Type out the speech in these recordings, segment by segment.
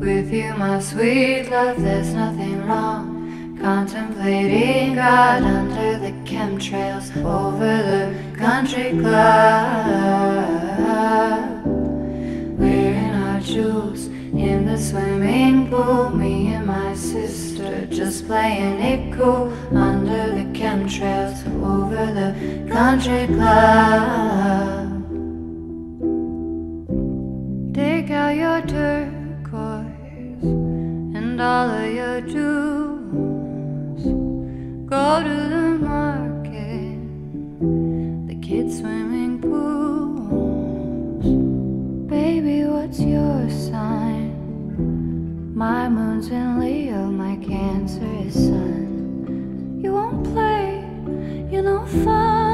With you, my sweet love, there's nothing wrong. Contemplating God under the chemtrails over the country club. Wearing our jewels in the swimming pool. Me and my sister just playing it cool under the chemtrails over the country club. Take out your turquoise and all of your jewels. Go to the market, the kids' swimming pools. Baby, what's your sign? My moon's in Leo, my Cancer is Sun. You won't play, you're no fun.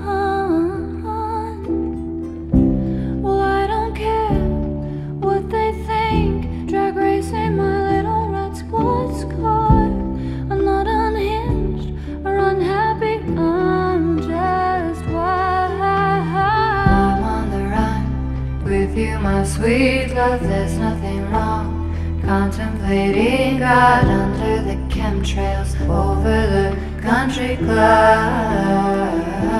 Well, I don't care what they think. Drag racing my little red squad's car. I'm not unhinged or unhappy, I'm just wild. I'm on the run with you, my sweet love, there's nothing wrong. Contemplating God under the chemtrails over the country club.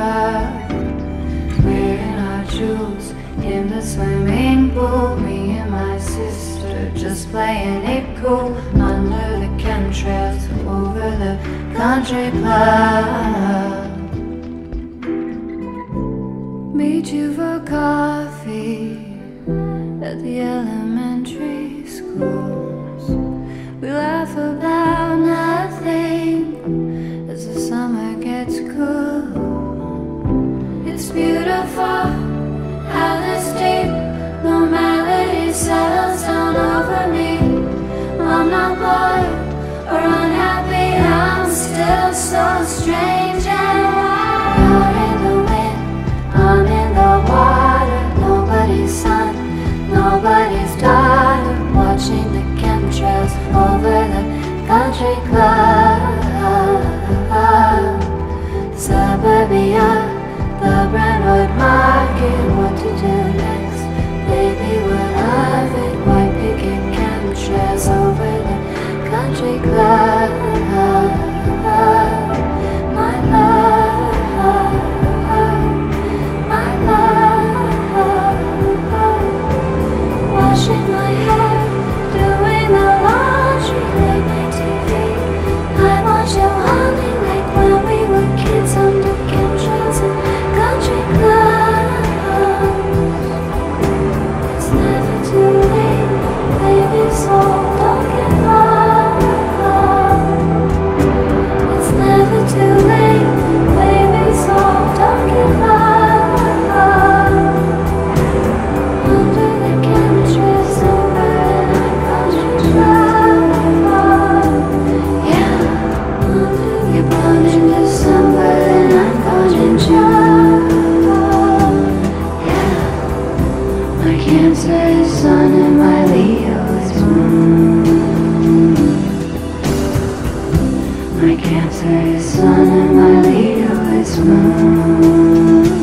Wearing our jewels in the swimming pool. Me and my sister just playing it cool under the chemtrails over the country club. Meet you for coffee at the elementary schools. We laugh about nothing as the summer gets cool. It's beautiful how this deep normality settles down over me. I'm not bored or unhappy, I'm still so strange and wild. You're in the wind, I'm in the water. Nobody's son, nobody's daughter. Watching the chemtrails over the country club. Suburbia, the Brentwood Market. What to do next? Baby, what of it? White picket chemtrails over the country club. My love, my love. Washing my hair, doing the laundry, late night TV. I watch you honey like when we were kids under chemtrails and country clubs. It's never too late, baby, so don't give up. It's never too late, baby, so don't give up. Under the chemtrails over the country club. Yeah, you're born in December and I'm born in June. Yeah, my Cancer is Sun and my Leo is Moon. My Cancer is Sun and my Leo is Moon.